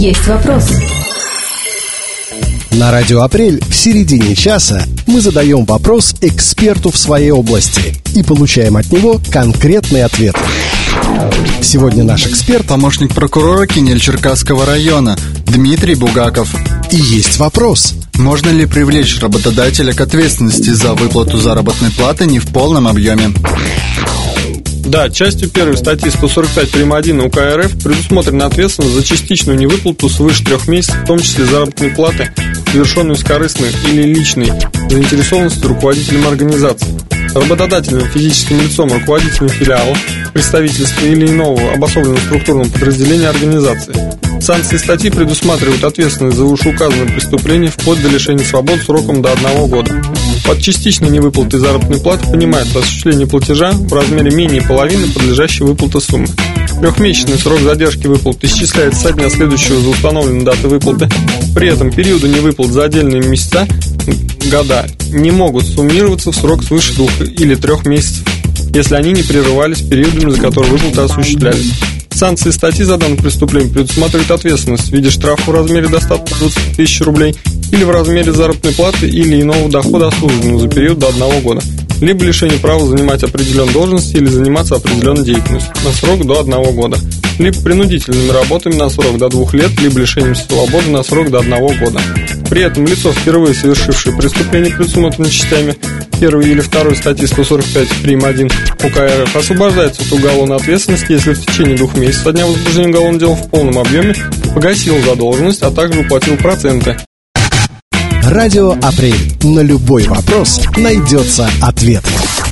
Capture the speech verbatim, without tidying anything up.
Есть вопрос. На радио «Апрель» в середине часа мы задаем вопрос эксперту в своей области и получаем от него конкретный ответ. Сегодня наш эксперт — помощник прокурора Кинель-Черкасского района Дмитрий Бугаков. И есть вопрос. Можно ли привлечь работодателя к ответственности за выплату заработной платы не в полном объеме? Да, частью первой статьи сто сорок пять прим. один УК РФ предусмотрена ответственность за частичную невыплату свыше трех месяцев, в том числе заработной платы, совершенную с корыстной или личной заинтересованностью руководителем организации, работодателем, физическим лицом, руководителем филиалов, представительства или иного обособленного структурного подразделения организации. Санкции статьи предусматривают ответственность за вышеуказанное преступление вплоть до лишения свободы сроком до одного года. Под частичной невыплатой заработной платы понимается осуществление платежа в размере менее половины подлежащей выплаты суммы. Трехмесячный срок задержки выплаты исчисляется со дня следующего за установленной даты выплаты. При этом периоды невыплат за отдельные месяца, года не могут суммироваться в срок свыше двух или трех месяцев, если они не прерывались периодами, за которые выплаты осуществлялись. Санкции статьи за данное преступление предусматривают ответственность в виде штрафа в размере до ста двадцати тысяч рублей или в размере заработной платы или иного дохода осужденного за период до одного года, либо лишение права занимать определенную должность или заниматься определенной деятельностью на срок до одного года, либо принудительными работами на срок до двух лет, либо лишением свободы на срок до одного года. При этом лицо, впервые совершившее преступление, предусмотренное частями первой или второй статьи сто сорок пять прим. один УК РФ, освобождается от уголовной ответственности, если в течение двух месяцев со дня возбуждения уголовного дела в полном объеме погасил задолженность, а также уплатил проценты. Радио «Апрель». На любой вопрос найдется ответ.